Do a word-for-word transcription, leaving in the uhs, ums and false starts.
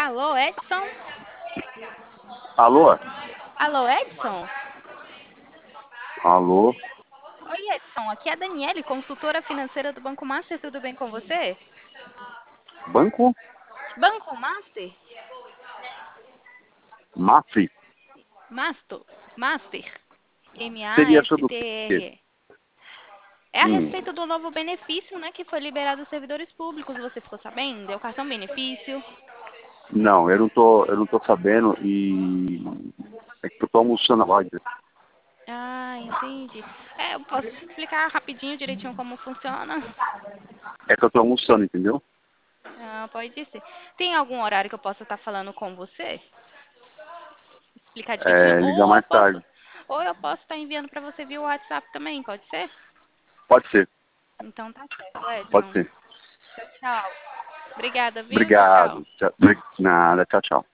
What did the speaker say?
Alô, Edson? Alô? Alô, Edson? Alô? Oi, Edson. Aqui é a Daniele, consultora financeira do Banco Master. Tudo bem com você? Banco? Banco Master? Mafre? Masto? Master? Seria sobre o quê? M-A-S-T-R. É a Hum, respeito do novo benefício, né, que foi liberado aos servidores públicos. Você ficou sabendo? É o cartão benefício. não, eu não tô, eu não tô sabendo e é que eu tô almoçando agora. Ah, entendi. É, eu posso te explicar rapidinho, direitinho como funciona. É que eu tô almoçando, entendeu? Ah, pode ser. Tem algum horário que eu possa estar falando com você? Explicar direitinho? É, ligar Ou eu mais posso, tarde. ou eu posso estar enviando para você via WhatsApp também, pode ser? Pode ser, Então tá certo, pode Edson. ser. Tchau, tchau. Obrigada, viu? Tchau, tchau. Obrigado. Tchau- Nada, tchau, tchau.